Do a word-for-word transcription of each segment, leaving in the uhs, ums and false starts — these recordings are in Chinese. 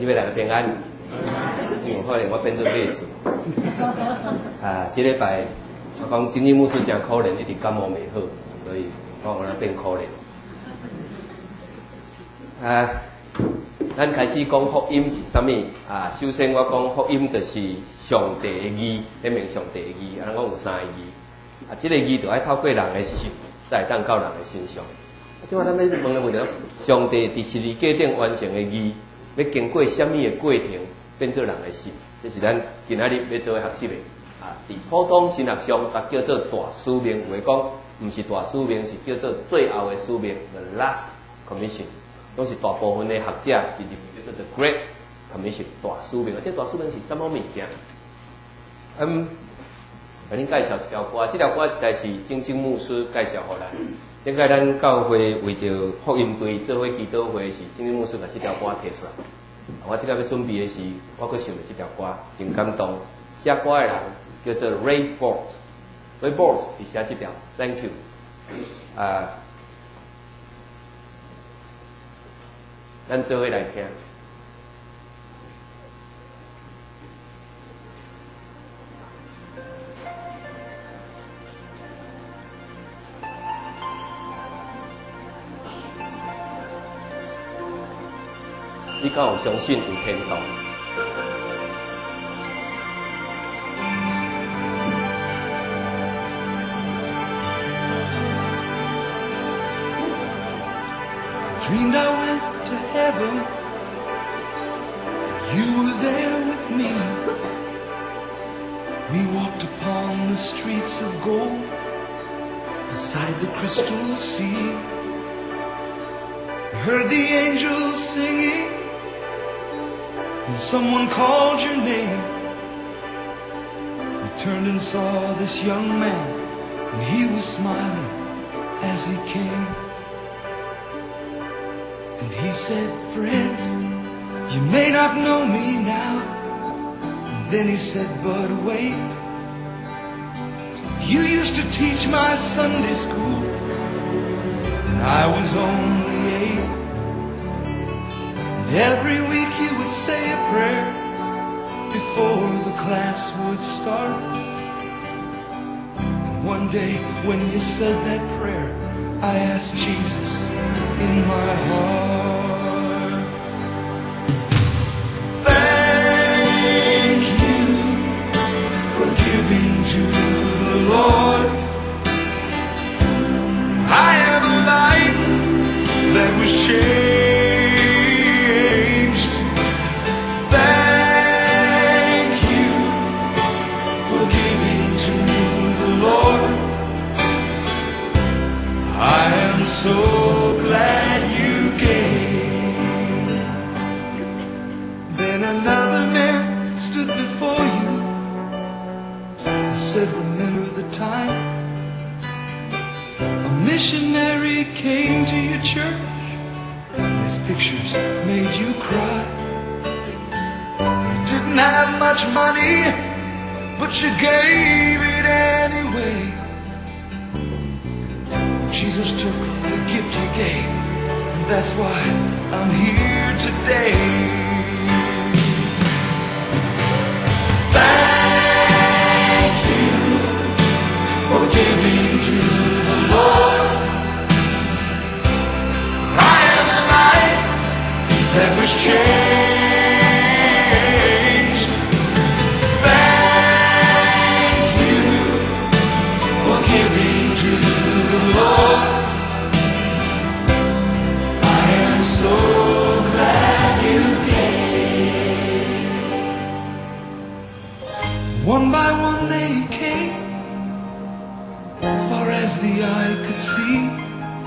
即位大家平安。因为可能我变做历史。啊，即礼拜我讲真理牧师真可怜，一直感冒未好，所以我有人变可怜。啊，咱开始讲福音是啥物？啊，首先我讲福音就是上帝的义，表明上帝的义。啊，咱讲有三个义。啊，即、这个义就爱透过人的信，才会当到人的身上。即我咱要问个问题，上帝伫十字架顶完成的义，要经过什么的过程变做人的信？这是咱今仔日要做的学习的。啊，伫普通神学上，甲叫做大使命，有诶讲，毋是大使命，是叫做最后的使命 ，the last commission。拢是大部分的学者是认为叫做 the Great Commission 大使命。这大使命是什么物件？嗯，甲恁介绍一条歌，这条歌实在是正正牧师介绍互咱。顶个咱教会为着福音队做伙祈祷会时，正正牧师把这条歌摕出来。我即个要准备的时，我阁想着这条歌，真感动。写歌的人叫做 Ray Boltz，Ray Boltz 是写这条 ，Thank you。啊。咱做伙来听。你敢有相信有天堂 ？Dreamed I went to heaven, you were there with me. We walked upon the streets of gold, beside the crystal sea. Heard the angels singing, and someone called your name. We turned and saw this young man, and he was smiling as he came. And he said, friend, you may not know me now. And then he said, but wait, you used to teach my Sunday school, and I was only eight. And every week you would say a prayer before the class would start. And one day when you said that prayer, I asked Jesus in my heart. Thank you for giving to the Lord. I have a life that was changed. Thank you for giving to the Lord. I am so glad you came. Then another man stood before you and said, remember the time a missionary came to your church. His pictures made you cry. You didn't have much money, but you gave it anyway. Jesus took the gift you gave, and that's why I'm here today. Thank you for giving to the Lord. I have a life that was changed. Thank you for giving to the Lord. I am so glad you came. One by one they came, far as the eye could see.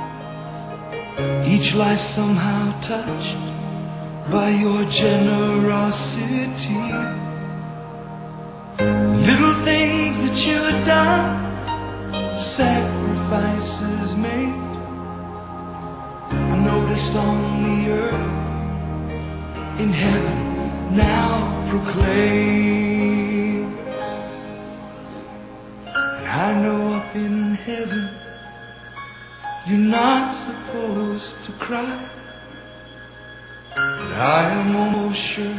Each life somehow touched by your generosity. Little things that you had done, sacrifices made, I noticed on the earth, in heaven now proclaim. And I know up in heaven you're not supposed to cry, but I am almost sure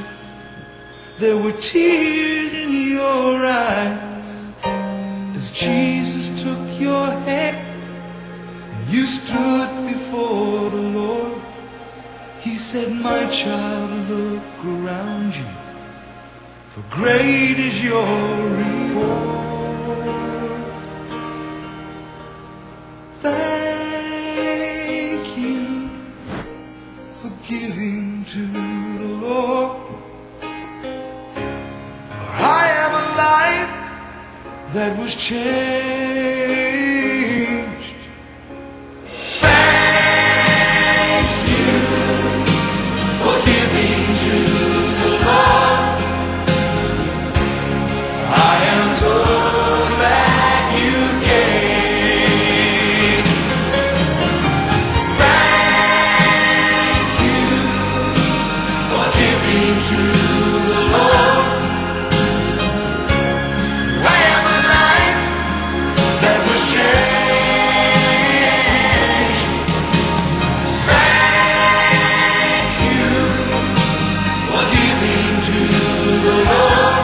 there were tears in your eyes as Jesus took your hand and you stood before the Lord. He said, my child, look around you, for great is your reward. Thank you for giving to the Lord. I am a life that was changed. Thank you for giving to the Lord. I am so glad you gave. Thank you for giving to the Lord. I am a life that was changed. Thank you for giving to the Lord.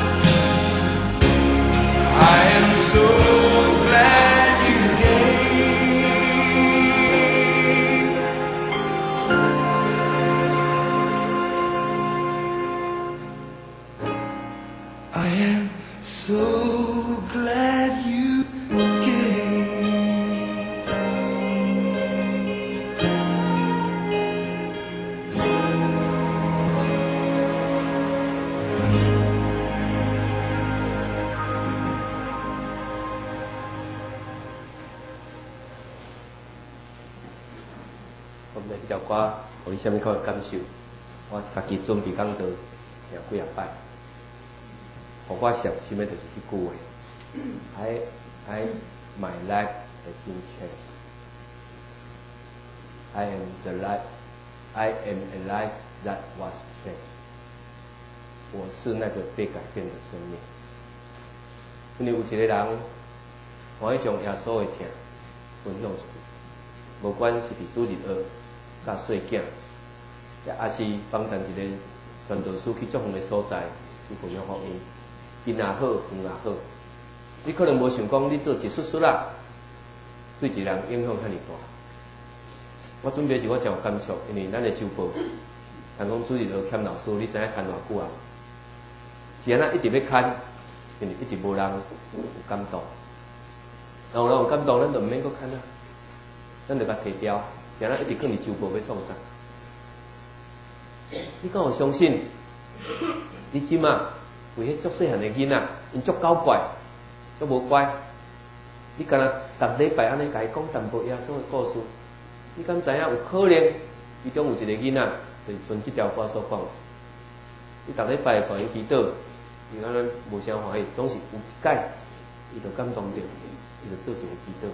I am so glad you gave. I am so glad you gave. 我们这条歌，有你什么款的感受？我家己准备讲到听几啊摆，互我上心的就是迄句话 ：I, I, my life has been changed. I am the life, I am a life that was changed. 我是那个被改变的生命。因为有一个人，可以将耶稣的疼分享出去，无管是伫主日学、甲细囝，也还是帮衬一个传道书去足远的所在去分享福音，囡仔好，园也好。你可能无想讲，你做一术术啦，对一个人影响遐尼大。我准备是我真有感触，因为咱的周报，但讲主日学欠老师，你知影牵偌久啊？是安那一直要牵，因为一直无人有感动。然后人有感动，咱就毋免搁牵啊，咱就甲摕掉，是安那一直放伫周报要创啥？你敢有相信？你即马为迄足细汉的囡仔，因足搞怪，足无乖。你敢若逐礼拜安尼甲伊讲淡薄耶稣的故事，你敢知影有可能其中有一个囡仔，就是像即条歌所讲，你逐礼拜带伊祈祷，伊安尼无啥欢喜，总是有一解，伊就感动着，伊就做一个祈祷。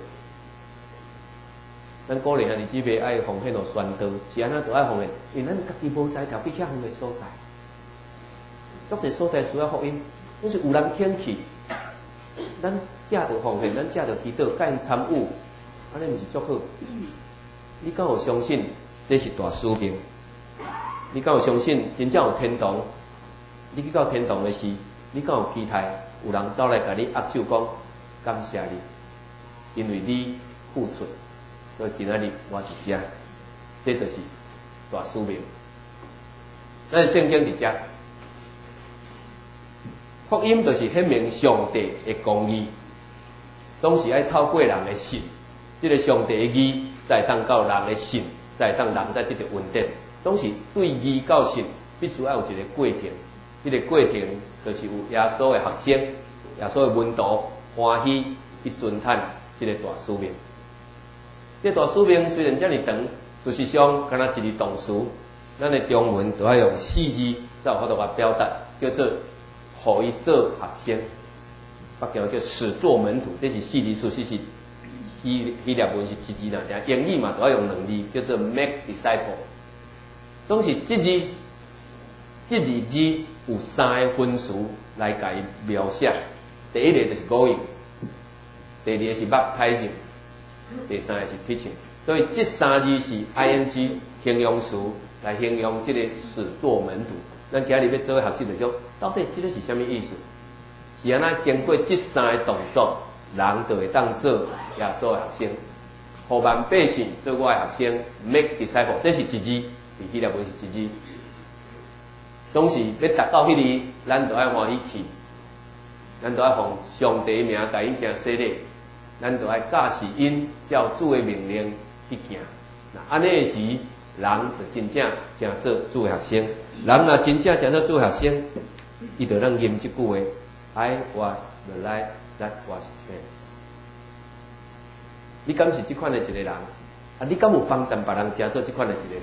咱鼓励兄弟姊妹爱奉献互宣道，是安怎都爱奉献，因为咱家己无在调比遐远的所在，足侪所在需要福音，总是有人肯去，咱借着奉献，咱借着祈祷，甲因参与，安尼毋是足好。你敢有相信这是大使命？你敢有相信真正有天堂？你去到天堂的时，你敢有期待有人走来甲你握手讲感谢你，因为你付出。所以今仔日我伫遮，这就是大使命。咱圣经伫遮，福音就是显明上帝的公义，总是爱透过人的信，这个上帝的义才会当到人的信，才会当人才得到稳定。总是对义到信，必须要有一个过程。这个过程就是有耶稣的学生、耶稣的门徒欢喜去遵探这个大使命。这大使命虽然遮尔长，事实上敢若一字动词，咱的中文都要用四字才有法度来表达，叫做“互伊做学生”，北京叫“使作门徒”，这是四字，事实是希希腊文是一字啦，英语嘛都要用两字，叫做 “make disciple”。总是这字，这二字有三个分词来甲伊描写。第一个就是 going， 第二个是 baptizing。第三个是 teaching， 所以这三字是 ing 形容词来形容这个使作门徒。 咱今日要做学习就讲，到底这个是什么意思？是安那经过这三个动作，人就会当做耶稣的学生，互万百姓做我的学生 ，make disciple， 这是一字，伫希腊文是一字。总是要达到迄里，咱就爱欢喜去，咱就爱奉上帝名甲因行洗礼，咱就爱驾驶因照主的命令去行。那安尼时，人就真正正做主的学生。人若真正正做主的学生，伊就能念即句话 ：I was the light that was changed。你敢是即款的一个人？啊，你敢有帮助别人正做即款的一个人？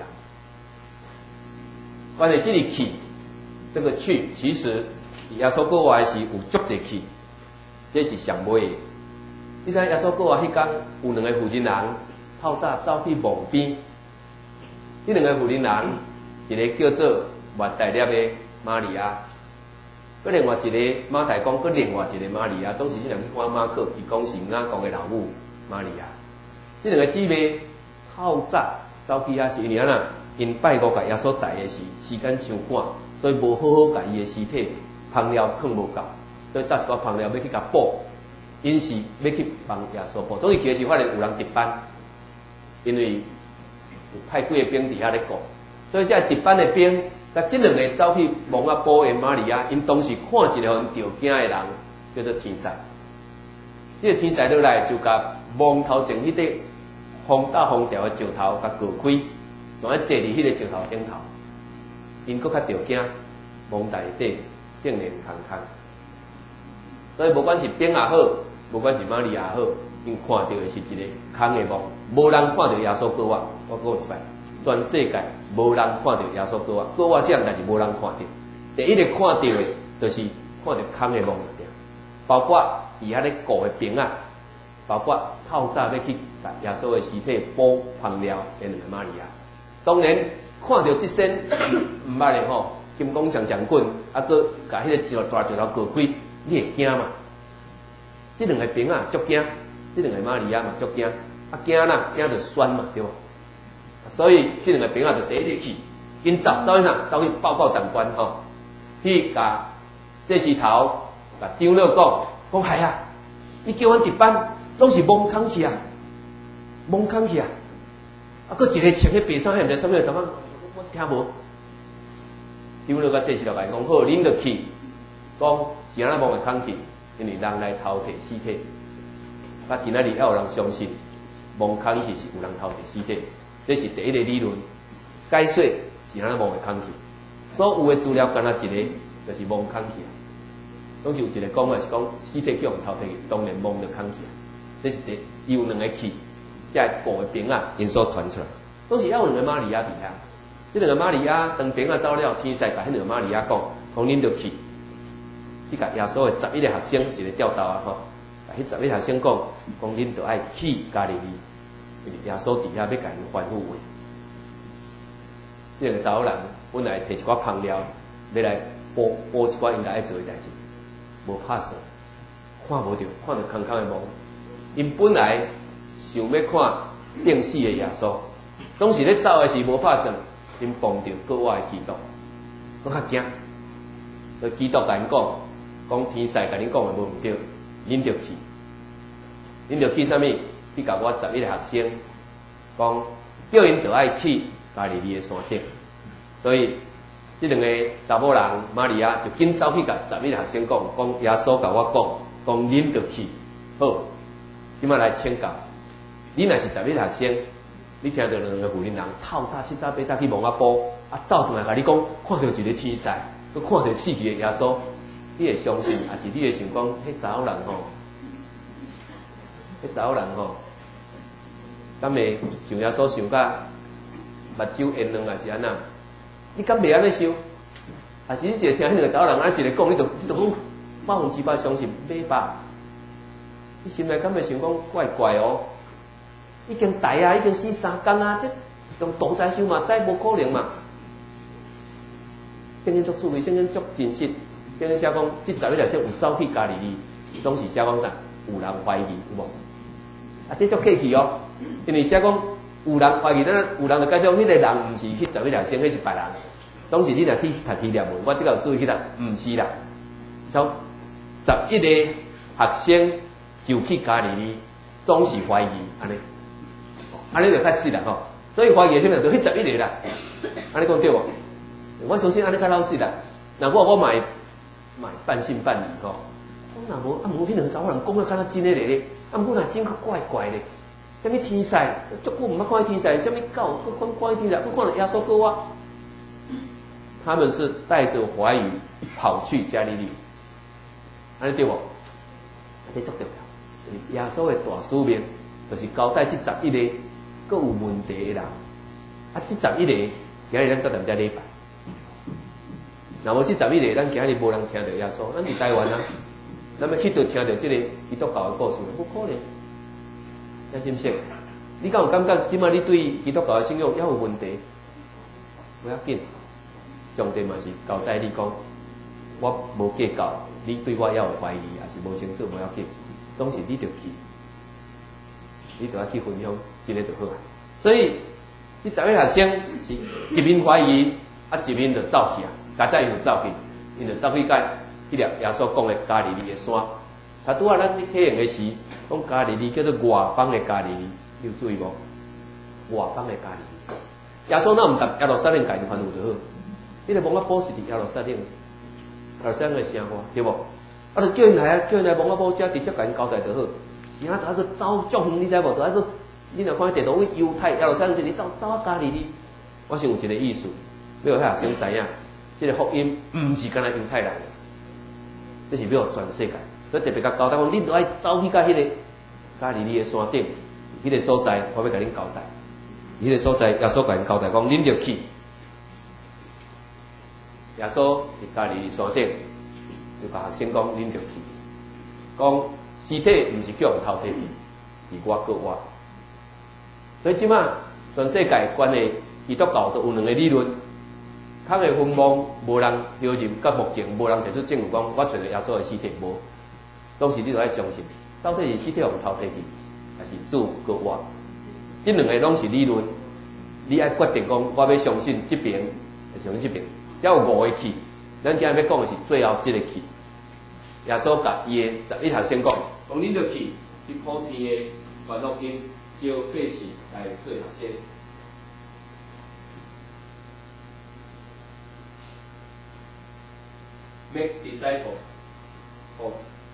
关于这里去。这个去其实耶稣过活时有足侪去，这是上尾的。你知耶稣过活迄天有两个妇人人透早走去墓边，迄两个妇人人，一个叫做马大粒的玛利亚，佮另外一个马太讲，佮另外一个玛利亚，总是即两去看马可，伊讲是雅各的老母玛利亚。即两个姊妹透早走去遐是因为安那，因拜五甲耶稣带的时时间伤赶。所以无好好甲伊的尸体烹料放无够，所以早一寡烹料要去甲补，因是要去帮耶稣补。总是去的时发现有人值班，因为有派几个兵伫遐咧顾，所以这值班的兵，甲即两个走去蒙阿波的玛利亚，因当时看一个互因着惊的人，叫做天使。这个天使落来就甲蒙头前迄块风大风调的石头甲割开，仲要坐伫迄个石头顶头。因搁较着惊，蒙大底竟然空空，所以无管是兵也好，无管是玛利亚也好，因看到的是一个空的梦，无人看到耶稣过活。我讲一摆，全世界无人看到耶稣过活，过活这样代志无人看到。第一个看到的，就是看到空的梦了，包括伫遐咧顾的兵啊，包括透早要去把耶稣的尸体补烹料的两个玛利亚，当然。看到即身毋捌咧吼，金光长长棍，啊，搁甲迄个石大石头割开，你会惊嘛？即两个兵啊，足惊；即两个玛利亚嘛，足惊。啊，惊啦，惊就酸嘛，对无？所以即两个兵啊，就第一日去，因走走去啥？走去报告长官吼，去甲这时头甲张老讲，讲系啊，你叫阮值班，拢是蒙空去啊，蒙空去啊。啊，搁一个穿迄白衫，迄毋知啥物头仔。我听无，张老甲这时头来讲好，恁就去，讲是安那蒙会空去，因为人来偷摕尸体。啊，今仔日要有人相信，蒙空去是有人偷摕尸体，这是第一个理论。解说是安那蒙会空去，所有的资料干那一个，就是蒙空去。总是有一个讲的是讲尸体叫人偷摕去，当然蒙就空去。这是第有两个去，才顾的兵啊，因所传出来。当时要有两个玛利亚伫遐。即两个玛利亚当兵啊走了，天使甲迄两个玛利亚讲，讲恁着去，去甲耶稣的十一个学生一个调头啊吼，甲迄十一个学生讲，讲恁着爱去加利利，因为耶稣伫遐要甲因吩咐话。即两个查某人本来摕一寡香料，要来补补一寡应该爱做的代志，无拍算，看无着，看着空空的梦。因本来想要看定死的耶稣，当时咧走的时无拍算。因碰到国外的基督，我较惊。所以基督甲因讲，讲天使甲恁讲的无毋对，恁着去，恁着去啥物？去甲我十一个学生讲，叫因着爱去加利利的山顶。所以，即两个查某人玛利亚就紧走去甲十一个学生讲，讲耶稣甲我讲，讲恁着去。好，即摆来请教，你若是十一个学生。你听到两个妇人人透早七早八早去蒙阿波，啊走转来甲你讲，看到一个天使，佮看到死去的耶稣，你会相信，还是你会想讲，迄查某人吼，迄查某人吼，敢会想耶稣想甲目睭圆润，还是安那？你敢袂安尼想？还是你一个听迄两个查某人安一个讲，你就你就讲百分之百相信，袂吧？你心内敢会想讲怪怪哦？已经大啊，已经死三工啊，这用独裁修嘛，再无可能嘛。圣经作趣味，圣经作真实。圣经写讲，即十一个先有走去加利利，当时写讲啥？有人怀疑有无？啊，这作客气哦，因为写讲有人怀疑，咱有人就介绍，迄个人毋是迄十一个先，迄是别人。 总是你若去读希腊文，我即个有注意去读，毋是啦。像十一个学生就去加利利，总是怀疑安尼，安尼就较实啦吼。所以怀疑现在就迄十一个啦，安尼讲对无？我相信安尼较老实啦。若我我买买半信半疑吼，我若无啊无迄两个查某人讲啊，敢若真诶咧咧，啊毋过若真较怪怪咧。什么天使？足久毋捌看天使，什么狗？佫看看天使，佫看到耶稣哥我。他们是带着怀疑跑去加利利，安尼对无？这足重要。耶稣的大使命就是交代这十一个佫有问题的人。啊，这十一个今日咱才踮遮礼拜。若无这十一个，咱今日无人听到耶稣，咱伫台湾啊，咱要去到听到这个基督教的故事，不可能。真心说，你敢有感觉？即摆你对基督教的信仰也有问题？不要紧，上帝嘛是交代你讲，我无计较，你对我也有怀疑，也是无清楚，不要紧，总是你着去，你着要去分享，真个就好啊。所以，这十位学生是一面怀疑，啊一面就走去啊，加在因就走去，因就走去甲迄粒耶稣讲的加利利的山。他拄啊，咱去体验的时，讲加利利叫做外邦的加利利，你有注意无？外邦的加利利，耶稣哪毋答耶路撒冷家己番有就好。你个蒙阿波是伫耶路撒冷，耶路撒冷的城话对无？啊，就叫因来啊，叫因来蒙阿波遮直接甲因交代就好。然后就一个走足远，你知无？就一个，你若看地图，犹太耶路撒冷，你走走啊加利利。我想有一个意思，要有遐学生知影，这个福音毋是干那犹太人，这是要全世界。所以特别甲交代讲，恁著爱走去甲迄个加利利的山顶，迄、那个所在，我要甲恁交代。迄、那个所在，耶稣甲因交代讲，恁著去。耶稣伫加利利山顶，就甲学生讲，恁著去。讲尸体毋是叫人偷摕去，是我个我。所以即马全世界关的基督教都有两个理论，空的坟墓无人丢入，到目前无人提出证据讲，我找到耶稣的尸体无。当时你就爱相信，到底是尸体互偷摕去，还是主个我？这两个拢是理论，你爱决定讲，我要相信这边，还是相信这边。只有五个去，咱今日要讲的是最后这个去。耶稣甲伊的十一学生讲，讲恁著去，去普天的传福音，招百姓来做学生。Make disciples of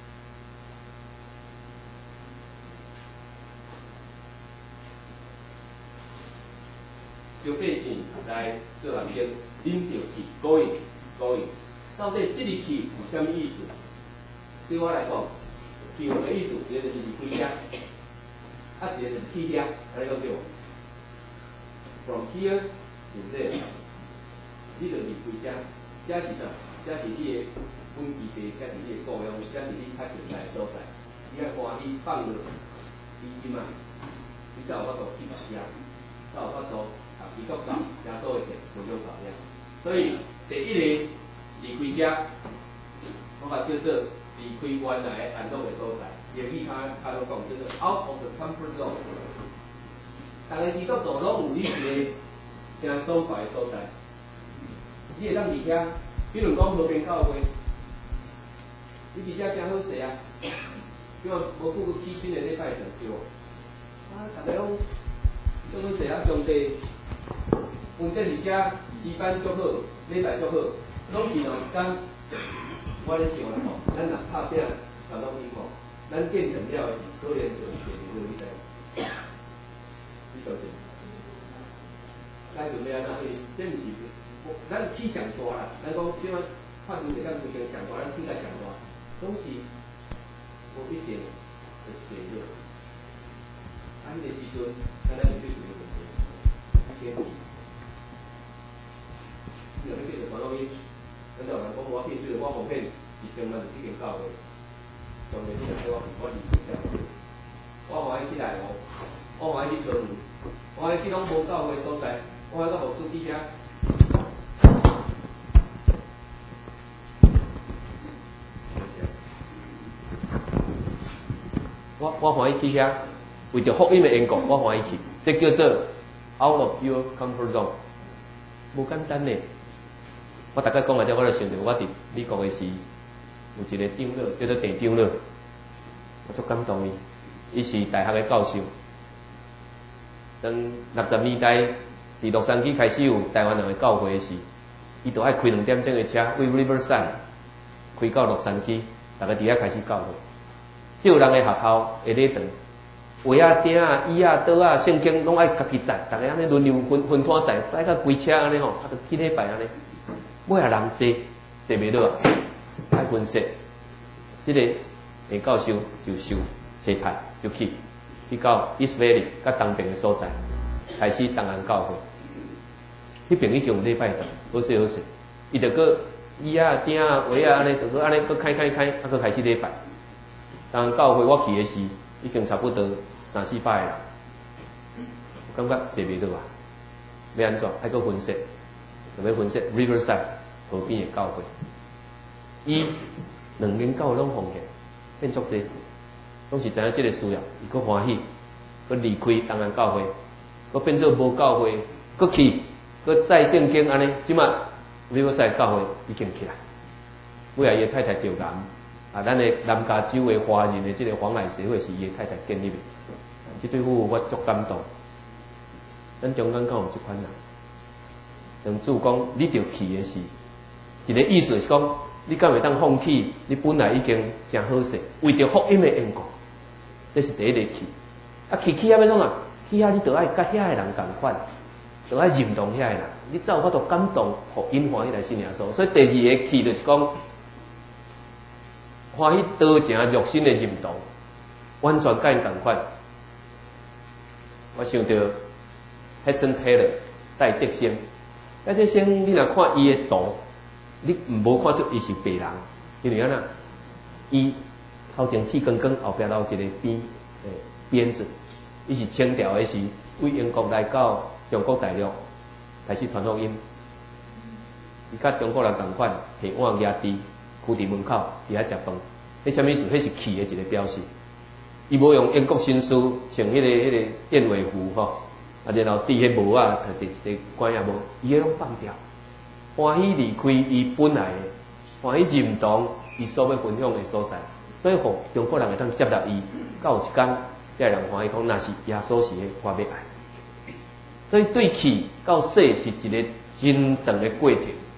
招百姓来做学生，恁著去，going going。到底这个去有啥物意思？对我来讲，去有个意思，一个就是离开遮，啊，一个就是去遐，安尼讲对无 ？From here to there， 你著离开遮，遮是啥？遮是你的本基地，遮是你的故乡，遮是你较实在的所在。你爱欢喜放落，你即卖，你才有法度去到遐，才有法度。基督教耶稣的电无种教了，所以第一个离开遮，我甲叫做离开原来的安乐的所在。英语较较好讲叫做 out of the comfort zone。逐个基督徒拢有你一个惊爽快的所在，你会当伫遐，比如讲和平教会，你伫遮真好势啊，比如无久个起身的礼拜堂对无？啊，逐个拢做好势啊，上帝。稳定伫遮，时间足好，礼拜足好，拢是两天。我咧想啦吼，咱若拍拼，传统音乐，咱见证了的是可能就是第二个，你知？你相信？咱准备安怎去？这毋是，咱去上大啦。咱讲即摆拍球是咱规定上大，咱去甲上大，拢是无一定就是第二个。啊，迄个时阵，咱咱面对什么问题？天气。你若要继续传福音，咱就有人讲我必须着我奉献是将咱这间教会，上帝你若叫我我离开教会，我欢喜去内湖，我欢喜去屯门，我欢喜去拢无教会所在，我欢喜到牧师底遐。我我欢喜去遐，为着福音的缘故，我欢喜去，这叫做 out of your comfort zone， 无简单呢。 我大概讲下这，我就想到我伫美国的时，有一个长老叫做地长老，我足感动伊。伊是大学的教授。当六十年代伫洛杉矶开始有台湾人的教会时，伊就爱开两点钟的车，为 Riverside 开到洛杉矶，大家伫遐开始教会。即有人的学校下礼堂，鞋啊、钉啊、椅啊、桌啊、圣经拢爱家己载，大家安尼轮流分分摊载，载到规车安尼吼，啊，就去礼拜安尼。尾啊人坐坐袂落啊，爱分析。即、這个李教授就受差派，就去去到 East Valley 甲东边的所在，开始东岸教会。迄边已经有礼拜堂，好势好势，伊就搁椅啊、钉啊、鞋啊安尼，就搁安尼搁开开开，啊，搁开始礼拜。当教会我去的时，已经差不多三四百个人，我感觉坐袂落啊，要安怎？爱搁分析，就要分析 Riverside 河边的教会。伊两间教会拢奉献，变足济，拢是知影即个需要，伊搁欢喜，搁离开东岸教会，搁变做无教会，搁去，搁再圣经安尼，即马 Riverside 教会已经起来，尾啊伊太太着癌。啊，咱的南加州的华人的这个黄乃协会是伊的太太建立的，这对夫妇我足感动。咱中间敢有这款人？当主讲你着去的是，一个意思是讲，你敢会当放弃你本来已经真好势，为着福音的缘故，这是第一个去。啊，去去遐要创啊？去遐你着爱甲遐个人共款，着爱认同遐个人，你才有法度感动福音欢喜来信耶稣。所以第二个去就是讲。欢喜多情肉身的认同，完全甲因共款。我想到 Hudson Taylor 戴德生，戴德生，你若看伊的图，你无看出伊是白人，因为安那，伊头前剃光光，后壁留一个辫，诶辫子，伊是清朝的时，为英国来到中国大陆，开始传福音。伊甲中国人共款，下碗压猪。khu伫门口，伫遐食饭，迄啥物事？迄是去的一个表示。伊无用英国绅士穿迄、那个迄、那个燕尾服吼，啊，然后戴迄帽啊，摕一一个管也无，伊迄拢放掉，欢喜离开伊本来的，欢喜认同伊所要分享的所在，所以互中国人会当接纳伊，到有一天，这人欢喜讲，那是耶稣是的，我要爱。所以对去到死是一个真长的过程。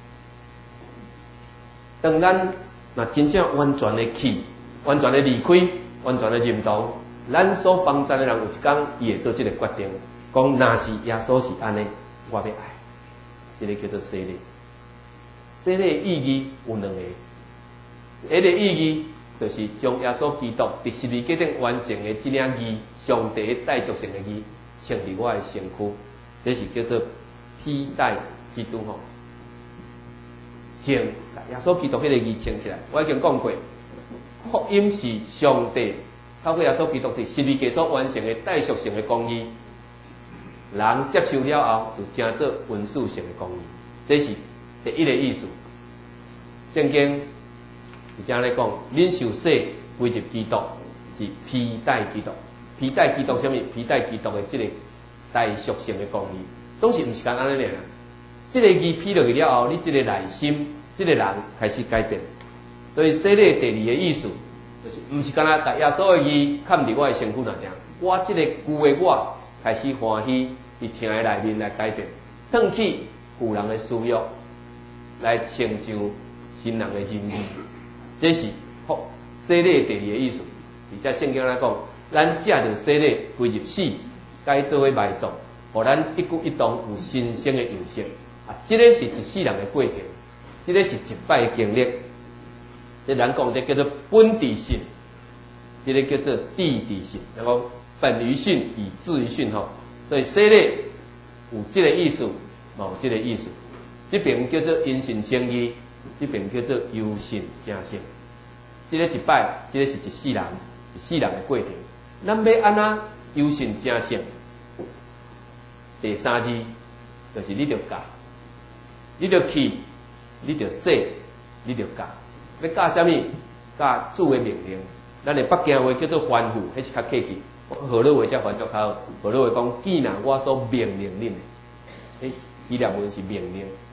当咱若真正完全的去，完全的离开，完全的认同，咱所帮助的人有一天，伊会做这个决定，讲若是耶稣是安尼，我要爱，这个叫做洗礼。洗礼的意义有两个，一个意义就是将耶稣基督伫十字架顶完成的这领义，上帝的代赎性的义，成为我的身躯，这是叫做替代基督吼。称耶稣基督迄个义称起来，我已经讲过，福音是上帝透过耶稣基督伫十字架所完成的代赎性的公义，人接受了后就成做文书性的公义，这是第一个意思。圣经是这样来讲，恁受洗归入基督，是披戴基督，披戴基督什么？披戴基督的这个代赎性的公义，当时毋是干安尼尔。这个义披落去了后，你这个内心，这个人开始改变。所以洗礼第二个意思，就是毋是干那把耶稣的义嵌伫我的身躯那样，我这个旧的我开始欢喜伫听的内面来改变，褪去旧人的私欲，来成就新人的仁义。这是洗礼第二个意思。而且圣经来讲，咱借着洗礼归入死，该做为埋葬，互咱一举一动有新生的样式。啊，这个是一世人的过程，这个是一摆的经历。这人讲这叫做本地性，这个叫做地地性，然后本于性以至于性吼。所以洗礼有这个意思，冇这个意思。这边叫做因信称义，这边叫做由信正信。这个一摆，这个是一世人，一世人的过程。咱要安怎由信正信？第三字就是你着教。你着去，你着说，你着教。要教什么？教主的命令。咱的北京话叫做吩咐，迄是较客气。河洛话才翻作较好。河洛话讲，既然我所命令恁的，诶，伊两文是命令。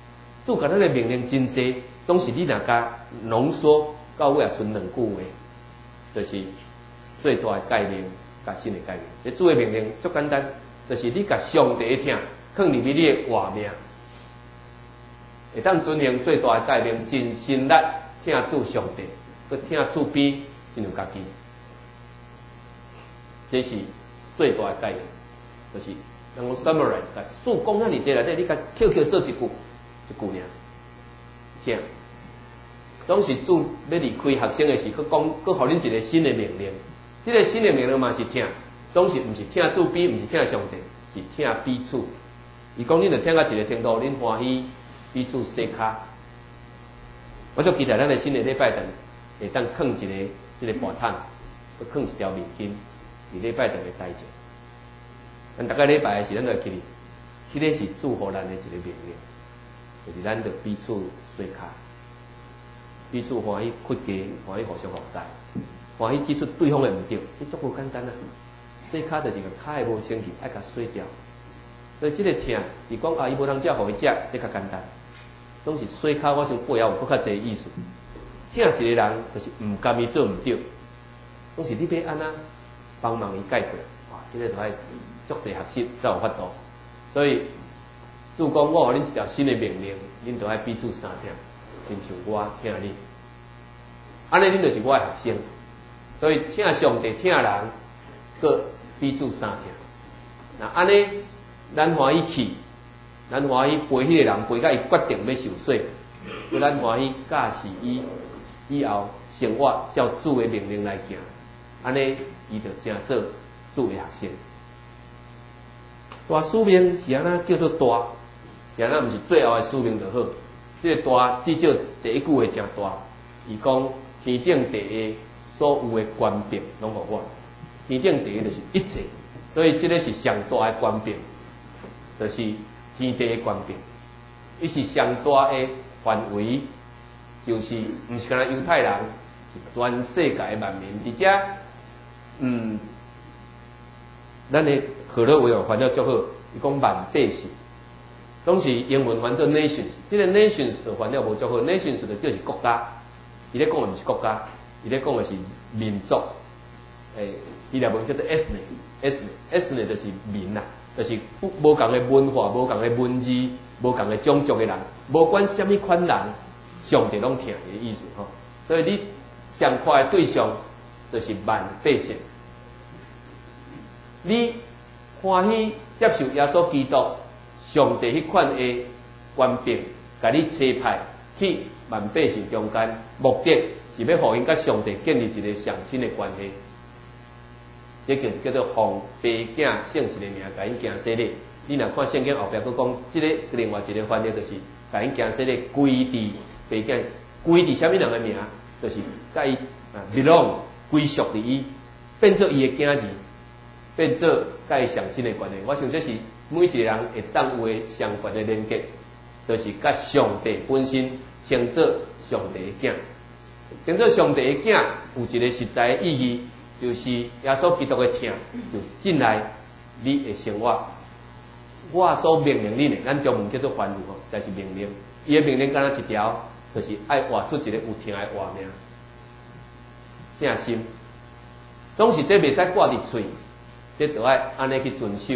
主甲咱的命令真济，总是你若甲浓缩到尾也剩两句话，就是最大的概念，甲新的概念。这主的命令足简单，就是你甲上帝的听，放入去你的活命，会当遵行最大的概念，尽心力听主上帝，佮听主边亲像家己。这是最大的概念，就是能够 summarize， 甲主讲遐尔济内底，你甲扣扣做一句，一句尔，听。总是主要离开学生的时，佮讲，佮互恁一个新的命令。这个新的命令嘛是听，总是毋是听主比，毋是听上帝，是听彼此。伊讲恁着听到一个程度，恁欢喜彼此洗骹。我就期待咱的新的礼拜堂会当放一个这个盘毯，佮放一条面巾，伫礼拜堂的台前。咱大概礼拜的时，咱就会记哩，迄、那个是祝福咱的一个命令，就是咱着彼此洗骹。彼此欢喜屈家，欢喜互相服侍，欢喜指出对方的毋对，这足够简单啊！洗骹就是个骹的无清气，爱甲洗掉。所以这个听，是讲啊，伊无通食，互伊食，这较简单。总是洗骹，我想背后有搁较侪意思。听一个人就是毋甘伊做毋对，总是你要安那帮忙伊解决，哇，这个就爱足侪学习才有法度。所以主讲我互恁一条新的命令，恁就爱彼此相听。亲像我听你，安尼恁就是我的学生，所以听上帝听人，佮彼此相听。那安尼，咱欢喜去，咱欢喜陪迄个人陪到伊决定要受洗，佮咱欢喜教示伊以后生活照主的命令来行，安尼伊就真做主的学生。大使命是安那叫做大，是安那毋是最后的使命就好。这个大至少第一句话真大，伊讲天顶地下所有的权柄拢互我，天顶地下就是一切，所以这个是上大的权柄，就是天地的权柄，伊是上大的范围，就是毋是干那犹太人，是全世界的万民，而且，嗯，咱的荷兰话翻了足好，伊讲万百姓。拢是英文翻做 nations， 这个 nations 就翻了无足好 ，nations 就就是国家。伊咧讲的毋是国家，伊咧讲的是民族。诶，伊日文叫做 ethnic，ethnic，ethnic 就是民啦，就是无共的文化、无共的文字、无共的种族的人，无管什么款人，上帝拢听的意思吼。所以你上快的对象就是万百姓。你欢喜接受耶稣基督。上帝迄款的权柄，甲你差派去万百姓中间，目的是要互因甲上帝建立一个上亲的关系。这叫叫做奉爸囝圣神的名，甲因行洗礼。你若看圣经后壁佫讲，这个另外一个翻译就是甲因行洗礼，归伫爸囝，归伫啥物人的名，就是甲伊啊 belong 归属伫伊，变做伊的囝儿，变做甲伊上亲的关系。我想这是。每一个人会当有诶相关的连结，就是甲上帝本身成做上帝诶囝，成做上帝诶囝有一个实在诶意义，就是耶稣基督诶听就进来你诶生活。我所命令你呢，咱中文叫做吩咐吼，但是命令，伊诶命令敢若一条，就是爱活出一个有听诶活命，听心。总是这袂使挂伫嘴，这都爱安尼去遵守。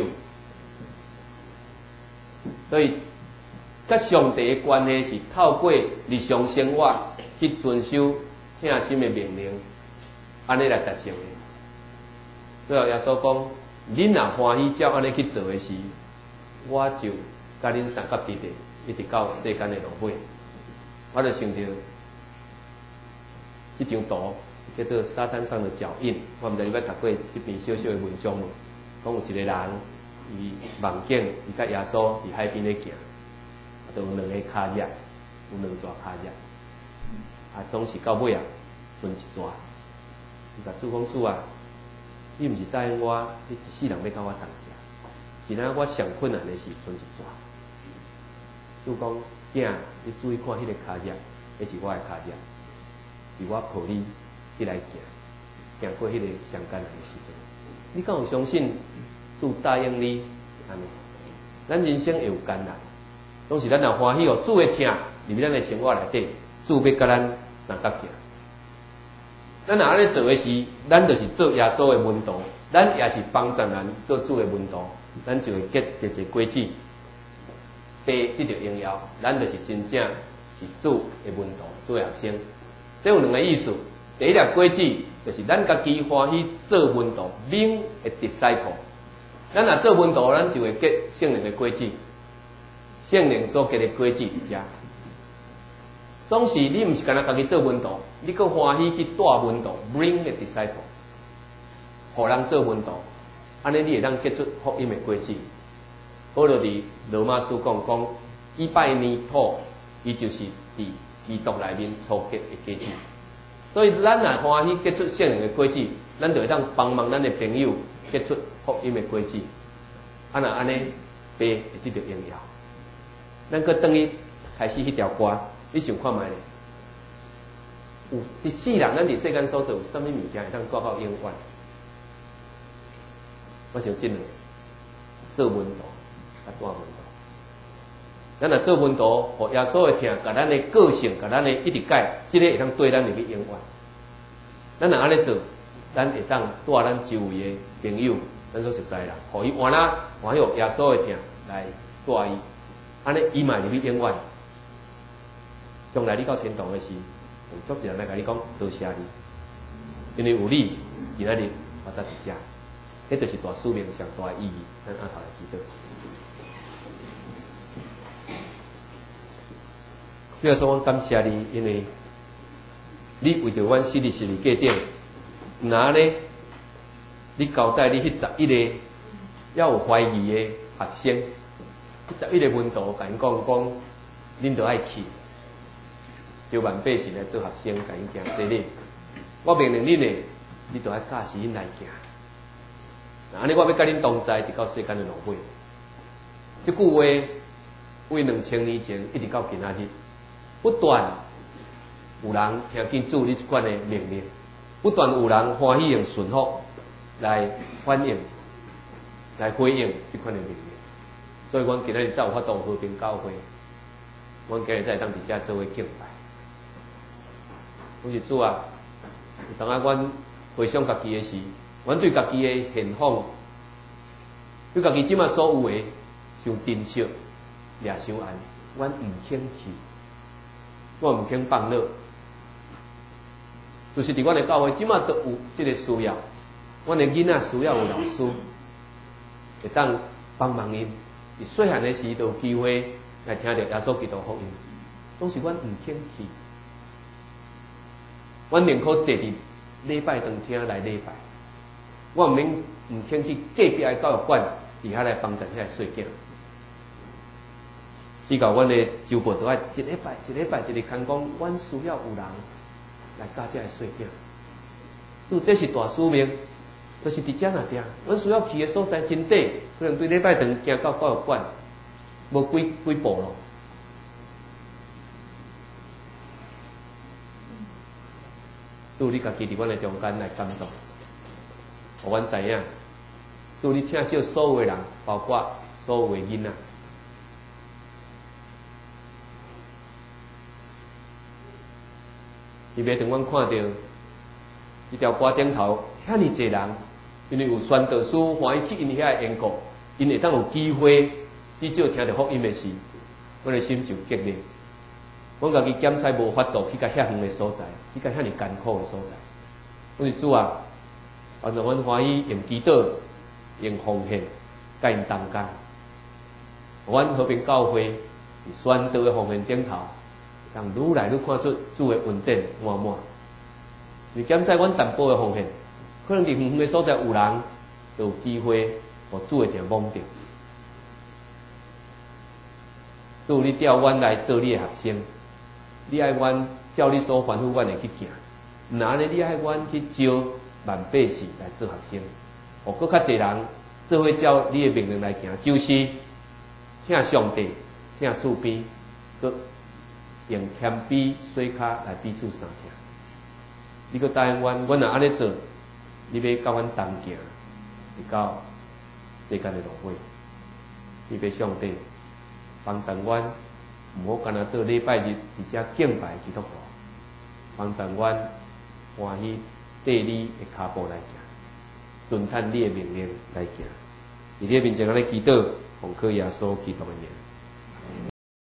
所以，甲上帝的关系是透过日常生活去遵守听心的命令，安尼来达成的。最后耶稣讲：恁若欢喜照安尼去做的时，我就甲恁三甲地地，一直到世间的落尾。我就想到这张图叫做《沙滩上的脚印》，我毋知你捌读过这篇小小的文章无？讲有一个人。伊梦见伊甲耶稣伫海边咧行，就有两个骹脚，有两抓骹脚，啊，总是到尾啊，剩一抓。伊甲主讲主啊，你毋是答应我，你一世人要甲我同食，是咱我上困难的是剩一抓。主讲囝，你注意看迄个骹脚，迄是我的骹脚，是我抱你起来行，行过迄个上艰难的时阵，你敢有相信？主答应你，安尼，咱人生会有艰难， 拢是咱若欢喜哦，主会听入咱的生活内底，主要甲咱相甲行。咱若安尼做的是，咱就是做耶稣的门徒，咱也是帮助人做主的门徒，咱就会结一个果子，被得到荣耀，咱就是真正是主的门徒，主的学生。这有两个意思，第一粒果子就是咱家己欢喜做门徒，免的 disciple。咱若做门徒，咱就会结圣灵的果子，圣灵所结的果子伫遮。当时你毋是干那家己做门徒，你阁欢喜去带门徒 ，bring the disciple， 互人做门徒，安尼你会当结出福音的果子。保罗伫罗马书讲讲，伊拜泥土，伊就是伫基督内面初结的果子。所以咱若欢喜结出圣灵的果子，咱就会当帮忙咱的朋友结出福音的果子。啊若安尼，爸会得到荣耀。咱阁等于开始迄条歌。你想看觅咧？有第四人，咱伫世间所做有啥物物件会当带到永远？我想真诶，做门徒，甲带门徒。咱若做门徒，互耶稣会听，甲咱诶个性，甲咱诶一直改，即、这个会当对咱入去永远。咱若安尼做，咱会当带咱周围诶朋友，咱所熟悉人，互伊换啊，还有耶稣会听来带伊，安尼伊嘛入去永远。将来你到天堂的时，有足一人来甲你讲多谢你，因为有你，今仔日我得一遮，迄就是大使命上大的意义。咱阿头来祈祷。主要说，我感谢你，因为你为着阮死伫十字架顶，那呢，你交代你迄十一个要有怀疑的学生，迄十一个门徒甲因讲讲，恁着爱去。叫万百姓来做学生，甲因行洗礼。我命令恁诶，你着爱教示因来行。安尼我要甲恁同在，直到世间诶落尾。即句话为两千年前一直到今仔日，不断有人听见主你即款诶命令，不断有人欢喜用顺服来反应、来回应即款诶命令。所以，阮今仔日才有法度和平教会，阮今日才会当伫遮做伙敬拜。我是主啊！当下阮回想家己的时，阮对家己的现况，对家己即马所有的伤珍惜、掠伤爱，阮毋肯去，我毋肯放落。就是伫阮的教会，即马都有即个需要，阮的囡仔需要有老师，会当帮忙因。伫细汉的时，就有机会来听到耶稣基督福音，拢是阮毋肯去。阮宁可坐伫礼拜堂听来礼拜，我毋免毋肯去隔壁的教育馆伫遐来帮助遐个细囝。伊甲阮的周报都爱一礼拜一礼拜一日看讲，阮需要有人来教遮个细囝。所以这是大使命，就是伫遮那点，阮需要去的所在真短，可能对礼拜堂行到教育馆无几几步咯。拄你家己伫阮的中间来感动，互阮知影，拄你听惜所有的人，包括所有的囡仔，伊袂当阮看到一条歌顶头遐尼侪人，因为有宣道师欢喜去因遐个演讲，因会当有机会至少听到福音的时，阮的心就激励。阮家己检测无法度去甲遐远的所在，去甲遐尼艰苦的所在。我是主啊，按照阮欢喜用祈祷、用奉献，甲因同工。阮和平教会宣道的奉献顶头，让愈来愈看出主的恩典满满。为检测阮淡薄的奉献，可能伫远远的所在有人就有机会，互主的点蒙着。都有你调阮来做你的学生。你爱阮照你所吩咐阮的去行，那安尼你爱阮去招万百姓来做学生，互搁较侪人做伙照你的命令来行，就是听上帝，听厝边，搁用谦卑水骹来彼此相听。你搁答应阮，阮若安尼做，你要甲阮同行，直到世间的落尾，你要上帝帮助阮毋好干那做礼拜日伫遮敬拜基督徒，帮助阮欢喜缀你的脚步来行，遵趁你的命令来行。伫你的面前，咱咧祈祷，奉靠耶稣基督的名。